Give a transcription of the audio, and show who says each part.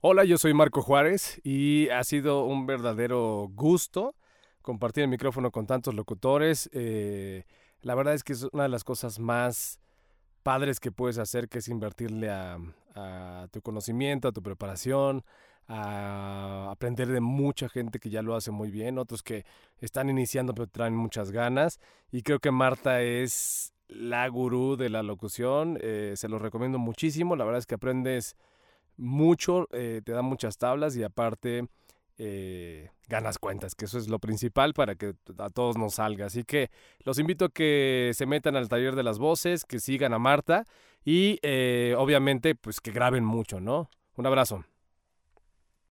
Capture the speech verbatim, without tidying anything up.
Speaker 1: Hola, yo soy Marco Juárez y ha sido un verdadero gusto compartir el micrófono con tantos locutores. Eh, la verdad es que es una de las cosas más padres que puedes hacer, que es invertirle a, a tu conocimiento, a tu preparación, a aprender de mucha gente que ya lo hace muy bien, otros que están iniciando pero traen muchas ganas. Y creo que Marta es la gurú de la locución. Eh, se los recomiendo muchísimo. La verdad es que aprendes mucho, eh, te da muchas tablas y aparte eh, ganas cuentas, que eso es lo principal para que a todos nos salga. Así que los invito a que se metan al taller de las voces, que sigan a Marta y eh, obviamente pues que graben mucho, ¿no? Un abrazo.